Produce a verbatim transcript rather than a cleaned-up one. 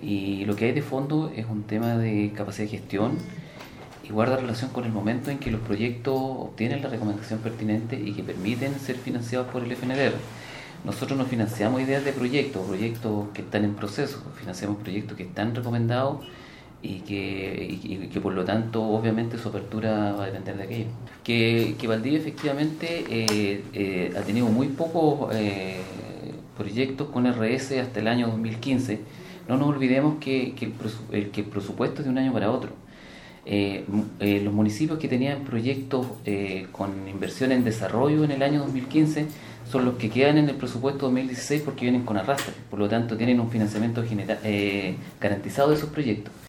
Y lo que hay de fondo es un tema de capacidad de gestión y guarda relación con el momento en que los proyectos obtienen la recomendación pertinente y que permiten ser financiados por el F N D R. Nosotros no financiamos ideas de proyectos, proyectos que están en proceso, financiamos proyectos que están recomendados y que, y, y que por lo tanto obviamente su apertura va a depender de aquello. Que, que Valdivia efectivamente eh, eh, ha tenido muy pocos eh, proyectos con R S hasta el año dos mil quince. No nos olvidemos que, que, el, el, que el presupuesto es de un año para otro. Eh, eh, los municipios que tenían proyectos eh, con inversión en desarrollo en el año dos mil quince son los que quedan en el presupuesto dos mil dieciséis porque vienen con arrastre, por lo tanto tienen un financiamiento general, eh, garantizado de sus proyectos.